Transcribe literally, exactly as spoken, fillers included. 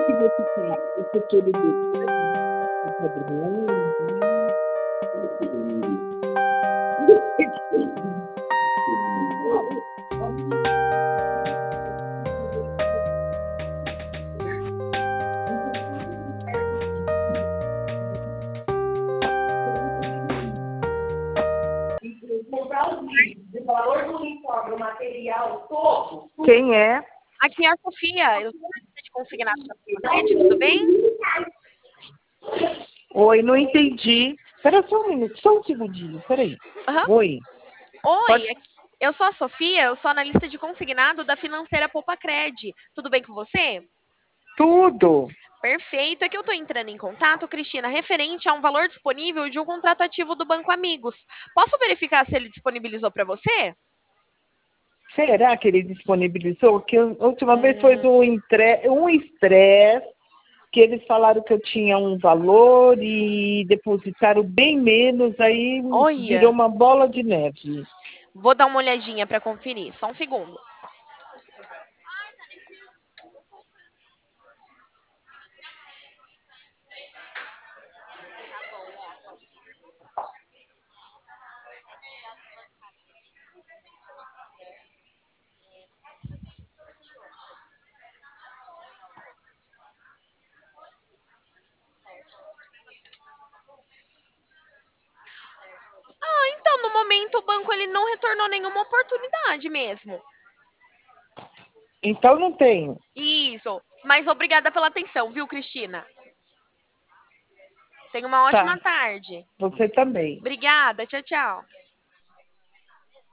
que você tem o setor do padrão, o valor do uniforme, o material todo. Quem é? Aqui é a Sofia, eu sou analista de consignado da Rede, tudo bem? Oi, não entendi. Espera só um minuto, só um segundinho, peraí. Uhum. Oi. Oi, Pode... eu sou a Sofia, eu sou analista de consignado da financeira Poupa Cred. Tudo bem com você? Tudo. Perfeito. É que eu estou entrando em contato, Cristina, referente a um valor disponível de um contrato ativo do Banco Amigos. Posso verificar se ele disponibilizou para você? Será que ele disponibilizou? Que a última Hum. vez foi do entre... um estresse, que eles falaram que eu tinha um valor e depositaram bem menos, aí Olha. virou uma bola de neve. Vou dar uma olhadinha para conferir, só um segundo. Ah, então, no momento o banco ele não retornou nenhuma oportunidade mesmo. Então não tenho. Isso. Mas obrigada pela atenção, viu, Cristina? Tenha uma ótima Tá. tarde. Você também. Obrigada. Tchau, tchau.